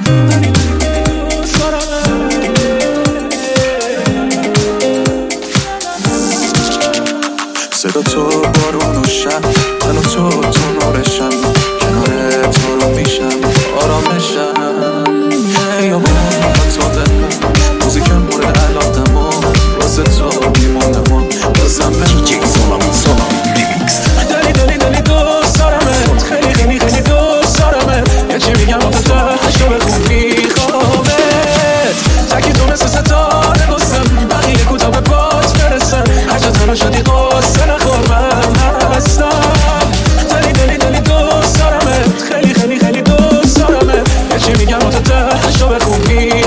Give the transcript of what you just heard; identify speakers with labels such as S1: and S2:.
S1: صدا تو بارون و شب، من و تو نورشم، کنار تو رو میشم آرامشم. خیابون با تو دمون، موزیکم مورد علاقمون، واسه تو میمونم و بازم
S2: دیجی سالام ریمیکس.
S1: دلی دوست دارمت، خیلی خیلی خیلی دوست دارمت، یه چی میگم با تو تهش رو بخون میخوامت. تکی تو مثل ستاره دوستم، بقیه کوتا به پاس برسن، هرچه تنها شدی قصه نخور من هستم. دلی دوست دارمت، خیلی خیلی خیلی دوست دارمت، یه چی میگم با تو تهش رو بخون